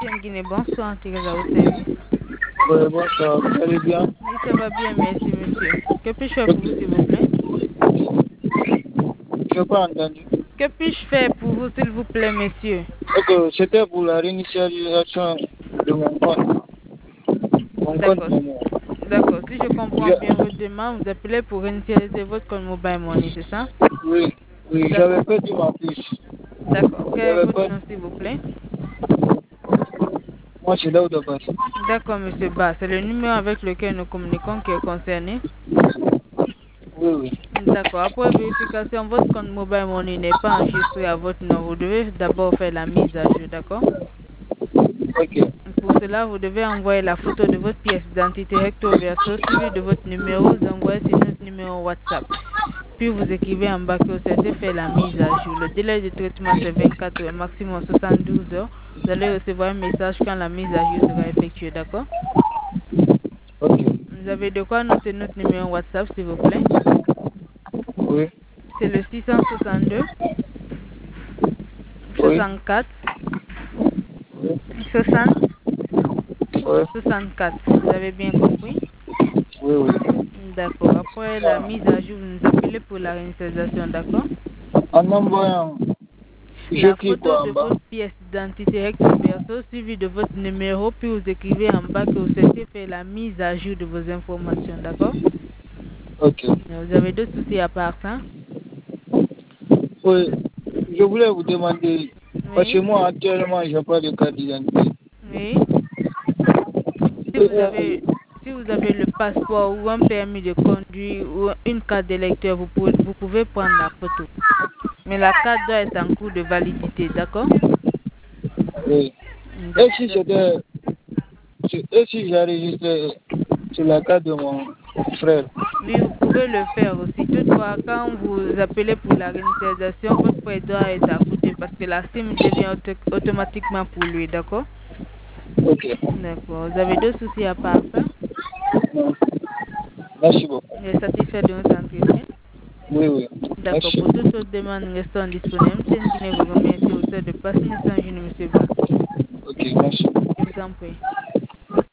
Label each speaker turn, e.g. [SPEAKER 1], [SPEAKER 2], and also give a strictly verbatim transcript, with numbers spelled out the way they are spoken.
[SPEAKER 1] Guinée, bonsoir, Thérèse à votre service.
[SPEAKER 2] Oui, bonsoir, vous allez bien?
[SPEAKER 1] Oui, ça va bien, merci, monsieur. Que puis-je faire pour vous, s'il vous plaît?
[SPEAKER 2] Je n'ai pas entendu.
[SPEAKER 1] Que puis-je faire pour vous, s'il vous plaît, monsieur?
[SPEAKER 2] Ok, c'était pour la réinitialisation de mon compte. Mon compte
[SPEAKER 1] D'accord.
[SPEAKER 2] Momo.
[SPEAKER 1] D'accord. Si je comprends bien
[SPEAKER 2] Je-
[SPEAKER 1] votre demande, vous appelez pour initialiser votre compte Mobile Money, c'est ça?
[SPEAKER 2] Oui, oui,
[SPEAKER 1] D'accord.
[SPEAKER 2] j'avais perdu ma puce.
[SPEAKER 1] D'accord. Quel est
[SPEAKER 2] J'avais
[SPEAKER 1] votre
[SPEAKER 2] pas...
[SPEAKER 1] nom, s'il vous plaît?
[SPEAKER 2] Moi, c'est là où de passer.
[SPEAKER 1] D'accord, monsieur Ba. C'est le numéro avec lequel nous communiquons qui est concerné.
[SPEAKER 2] Oui, oui.
[SPEAKER 1] D'accord. Après vérification, votre compte Mobile Money n'est pas enregistré à votre nom. Vous devez d'abord faire la mise à jour, d'accord?
[SPEAKER 2] Ok,
[SPEAKER 1] Pour cela, vous devez envoyer la photo de votre pièce d'identité recto verso suivi de votre numéro. Vous envoyez sur notre numéro WhatsApp. Puis vous écrivez en bas que vous souhaitez faire la mise à jour. Le délai de traitement c'est vingt-quatre heures, maximum soixante-douze heures. Vous allez recevoir un message quand la mise à jour sera effectuée, d'accord?
[SPEAKER 2] ok.
[SPEAKER 1] Vous avez de quoi noter notre numéro WhatsApp, s'il vous plaît?
[SPEAKER 2] Oui,
[SPEAKER 1] C'est le six cent soixante-deux
[SPEAKER 2] oui,
[SPEAKER 1] soixante-quatre
[SPEAKER 2] oui,
[SPEAKER 1] soixante
[SPEAKER 2] oui,
[SPEAKER 1] soixante-quatre. Vous avez bien compris?
[SPEAKER 2] oui, oui.
[SPEAKER 1] D'accord. Après la mise à jour, vous nous appelez pour la réinitialisation, d'accord?
[SPEAKER 2] En envoyant,
[SPEAKER 1] La
[SPEAKER 2] j'écris
[SPEAKER 1] photo
[SPEAKER 2] quoi en
[SPEAKER 1] de
[SPEAKER 2] bas?
[SPEAKER 1] votre pièce d'identité recto verso suivi de votre numéro, puis vous écrivez en bas que vous souhaitez faire la mise à jour de vos informations, d'accord?
[SPEAKER 2] Ok.
[SPEAKER 1] Vous avez d'autres soucis à part ça?
[SPEAKER 2] Oui, je voulais vous demander, parce que
[SPEAKER 1] Oui,
[SPEAKER 2] moi, actuellement, je n'ai pas de carte d'identité.
[SPEAKER 1] oui. Si
[SPEAKER 2] Euh,
[SPEAKER 1] vous
[SPEAKER 2] euh,
[SPEAKER 1] avez, si vous avez le passeport ou un permis de conduire ou une carte d'électeur, vous pouvez, vous pouvez prendre la photo. Mais la carte doit être en cours de validité, d'accord?
[SPEAKER 2] oui. Et si c'était, et si j'ai enregistré sur la carte de mon frère?
[SPEAKER 1] Oui, vous pouvez le faire aussi. Toutefois, quand vous appelez pour la réinitialisation, votre frais doit être à côté parce que la SIM devient auto- automatiquement pour lui, d'accord?
[SPEAKER 2] Ok.
[SPEAKER 1] D'accord. Vous avez deux soucis à part ça?
[SPEAKER 2] Non. Merci beaucoup.
[SPEAKER 1] Vous êtes satisfait de notre entretien?
[SPEAKER 2] Oui, oui.
[SPEAKER 1] D'accord.
[SPEAKER 2] Merci.
[SPEAKER 1] Pour toute autre demande, restons disponibles. M T N Guinée vous remercie au de passer une journée, monsieur Ba.
[SPEAKER 2] Ok, merci.
[SPEAKER 1] Je vous en prie.